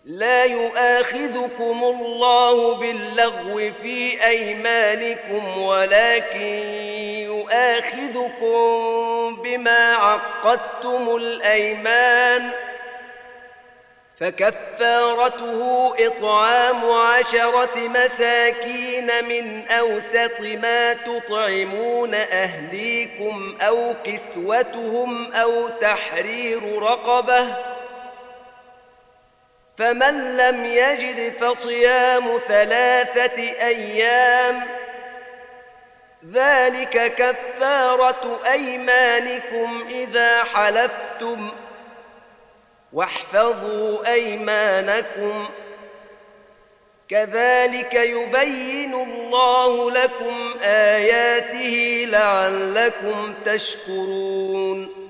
لا يؤاخذكم الله باللغو في أيمانكم ولكن يؤاخذكم بما عقدتم الأيمان، فكفارته إطعام 10 مساكين من أوسط ما تطعمون أهليكم أو كسوتهم أو تحرير رقبة، فمن لم يجد فصيام 3 أيام، ذلك كفارة أيمانكم إذا حلفتم، واحفظوا أيمانكم، كذلك يبين الله لكم آياته لعلكم تشكرون.